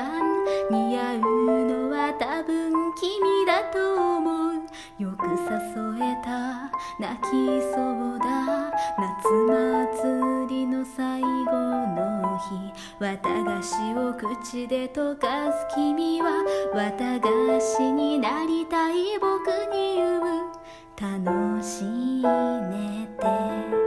番似合うのは多分君だと思う。よく誘えた泣きそうだ夏祭りの最後の日、綿菓子を口で溶かす君は綿菓子になりたい僕に言う。楽しんでて